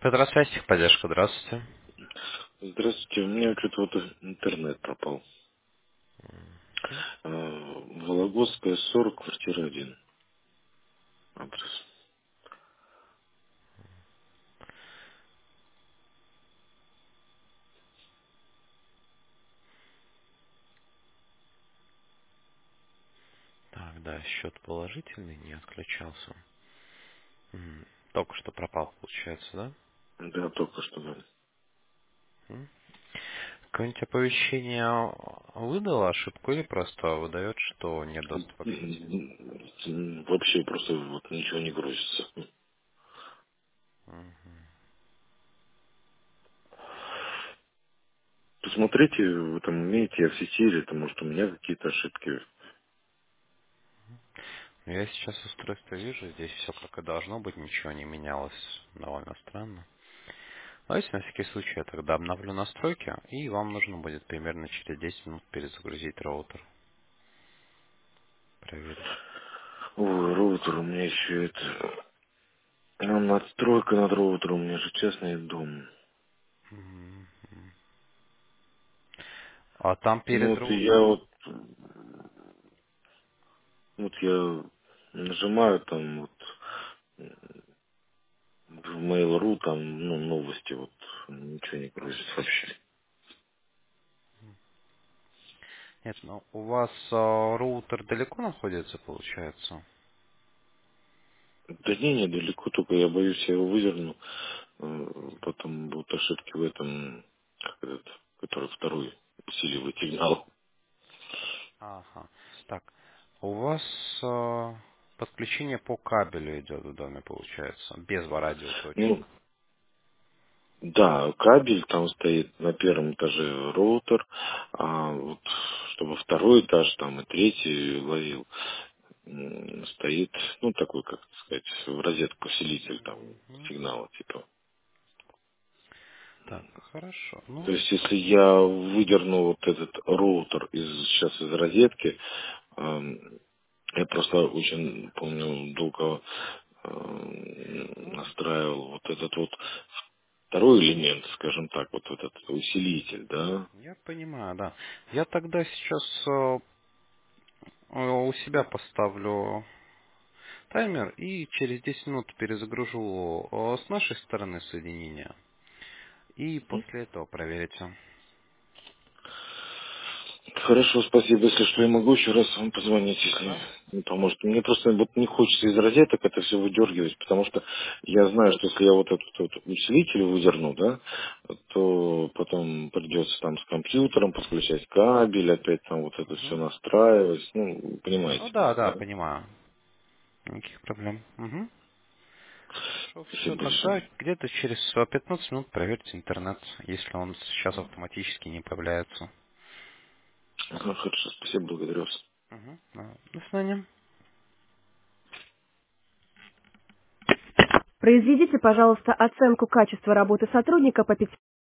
Петросвязь, техподдержка, здравствуйте. Здравствуйте, у меня что-то вот интернет пропал. Вологодская, 40, квартира 1. Адрес. Так, да, счет положительный, не отключался. Только что пропал, получается, да? Да, только что, да. М. Какое-нибудь оповещение выдало ошибку или просто выдает, что нет доступа к сети? Вообще просто вот ничего не грузится. Мгм. Посмотрите, вы там умеете, я в сети, или это может у меня какие-то ошибки. Я сейчас устройство вижу, здесь все как и должно быть, ничего не менялось. Довольно странно. Давайте на всякий случай я тогда обновлю настройки, и вам нужно будет примерно через 10 минут перезагрузить роутер, проверить. Ой, роутер у меня еще это... Надстройка над роутером, у меня же частный дом. Мгм. А там Ну перед вот я роутером... вот я нажимаю там вот в Mail.ru там, ну, новости, вот, ничего не грузит вообще. Нет, ну у вас роутер далеко находится, получается? Да не, недалеко, только я боюсь, я его выверну, потом будут ошибки в этом, как этот, который второй усиливает сигнал. Ага. Так, у вас подключение по кабелю идет в доме, получается, без радиоточек. Ну, да, кабель там стоит на первом этаже роутер, а вот чтобы второй этаж там и третий ловил, стоит, ну, такой, как сказать, в розетку усилитель там Мгм. сигнала, типа. Так, хорошо. То Ну, есть, если я выдерну вот этот роутер сейчас из розетки, эм, я просто очень помню, долго ну, настраивал вот этот вот второй элемент, скажем так, вот этот усилитель, да. я понимаю, да. Я тогда сейчас у себя поставлю таймер и через 10 минут перезагружу с нашей стороны соединение. И после этого проверите. Хорошо, спасибо. Если что, я могу еще раз вам позвонить, если Да? не поможет. Мне просто вот не хочется из розеток это все выдергивать, потому что я знаю, что если я вот этот вот усилитель выдерну, да, то потом придется там с компьютером подключать кабель, опять там вот это все Мгм. настраивать. Ну, понимаете Ну меня, да, да, да? понимаю. Никаких проблем. Мгм. Хорошо, все, Спасибо тогда большое. где-то через 15 минут проверьте интернет, если он сейчас автоматически не появляется. Ага, хорошо, спасибо, благодарю вас. Мгм. До свидания. Произведите, пожалуйста, оценку качества работы сотрудника по